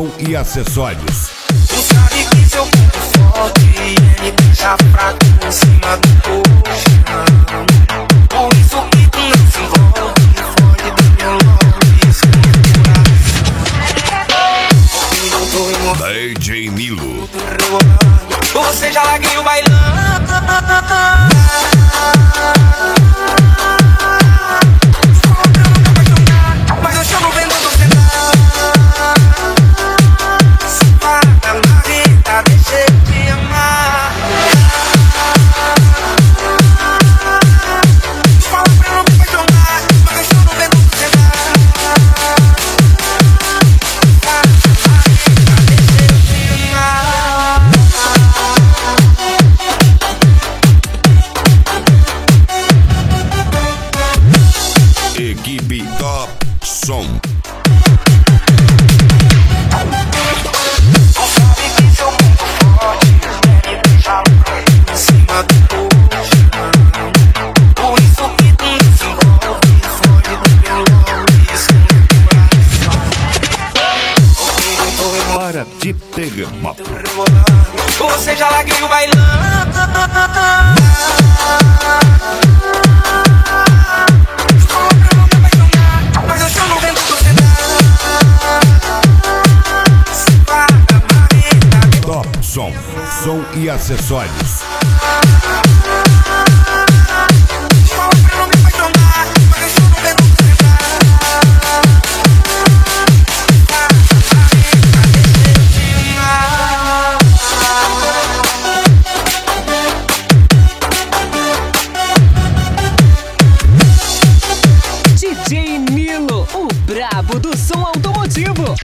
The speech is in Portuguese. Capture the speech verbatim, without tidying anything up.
som e acessórios. Tu sabe que seu ponto forte é me deixar fraco em cima do colchão. Por isso que tu não se envolve, foge do meu love, esconde o coração. D J Nilo. Você já larguei o bailão. Mas eu chamo vendo você dar. Se para na vida, deixa eu te amar. Fala pra não me apaixonar. Mas eu chamo vendo você dar. Se para na vida, deixa eu te amar. Equipe Top Som. Sabe que seu ponto forte é me deixar em cima do colchão. Por isso que tu não se envolve, foge do meu love, esconde o coração. Para de terremoto. Você já larguei o bailão. Mas eu chamo vendo você dar. Se para na vida. Top Som. Som e acessórios. Fala pra não me apaixonar. Mas eu chamo vendo você dar. D J Nilo, o brabo do som automotivo.